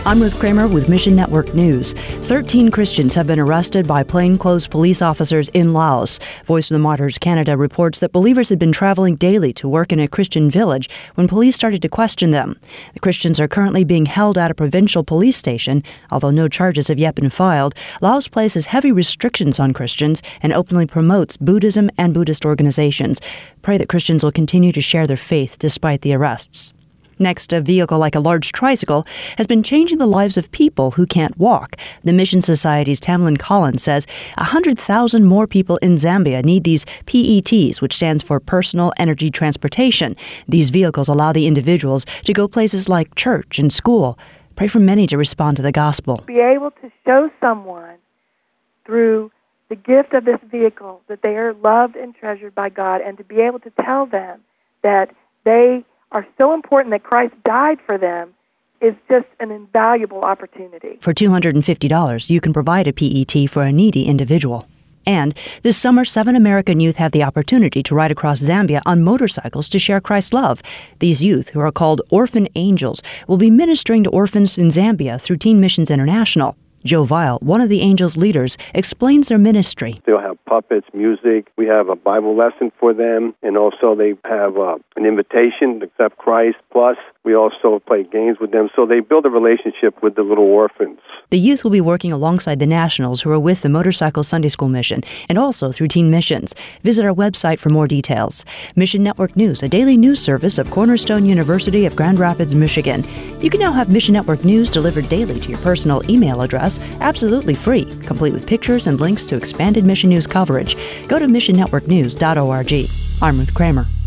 I'm Ruth Kramer with Mission Network News. 13 Christians have been arrested by plainclothes police officers in Laos. Voice of the Martyrs Canada reports that believers had been traveling daily to work in a Christian village when police started to question them. The Christians are currently being held at a provincial police station. Although no charges have yet been filed, Laos places heavy restrictions on Christians and openly promotes Buddhism and Buddhist organizations. Pray that Christians will continue to share their faith despite the arrests. Next, a vehicle like a large tricycle has been changing the lives of people who can't walk. The Mission Society's Tamlin Collins says 100,000 more people in Zambia need these PETs, which stands for Personal Energy Transportation. These vehicles allow the individuals to go places like church and school. Pray for many to respond to the gospel. Be able to show someone through the gift of this vehicle that they are loved and treasured by God, and to be able to tell them that they are so important that Christ died for them is just an invaluable opportunity. For $250, you can provide a PET for a needy individual. And this summer, 7 American youth have the opportunity to ride across Zambia on motorcycles to share Christ's love. These youth, who are called Orphan Angels, will be ministering to orphans in Zambia through Teen Missions International. Joe Vile, one of the Angels' leaders, explains their ministry. They'll have puppets, music. We have a Bible lesson for them, and also they have an invitation to accept Christ. Plus, we also play games with them, so they build a relationship with the little orphans. The youth will be working alongside the nationals who are with the Motorcycle Sunday School Mission, and also through Teen Missions. Visit our website for more details. Mission Network News, a daily news service of Cornerstone University of Grand Rapids, Michigan. You can now have Mission Network News delivered daily to your personal email address, absolutely free, complete with pictures and links to expanded Mission News coverage. Go to missionnetworknews.org. I'm Ruth Kramer.